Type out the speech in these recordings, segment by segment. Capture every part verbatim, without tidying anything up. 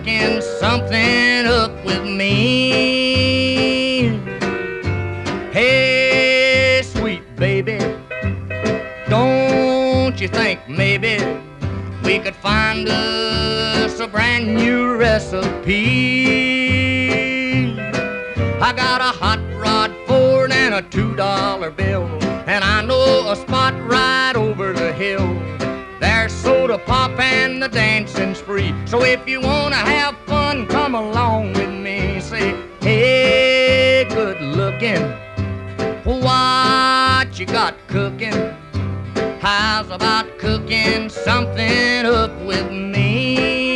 cooking something up with me. Hey, sweet baby, don't you think maybe we could find us a brand new recipe? I got a hot rod Ford and a two dollar bill, and I know a spot right over the hill. There's soda pop and the dancing's free. So if you wanna have fun, come along with me. Say, hey, good looking, what you got cooking? How's about cooking something up with me?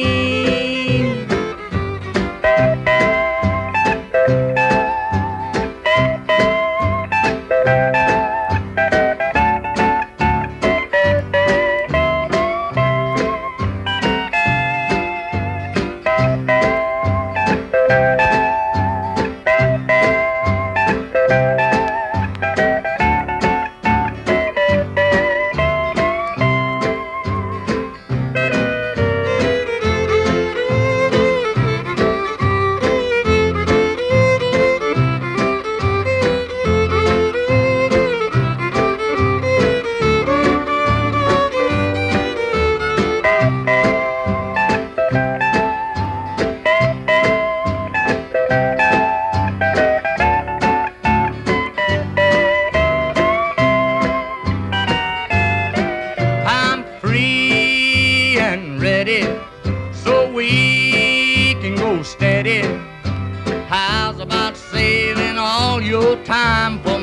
So we can go steady. How's about saving all your time for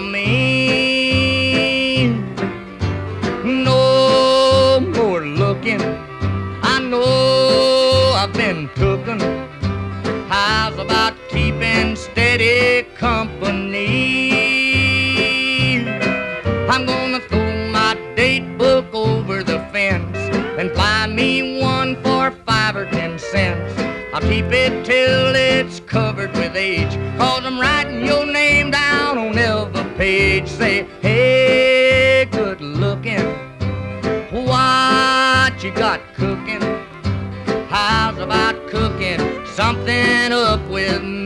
me? No more looking, I know I've been tooken. How's about keeping steady company? I'm gonna throw my date book over the fence and buy me one for five or ten cents. I'll keep it till it's covered with age, cause I'm writing your name down on every page. Say, hey, good looking, what you got cooking? How's about cooking something up with me?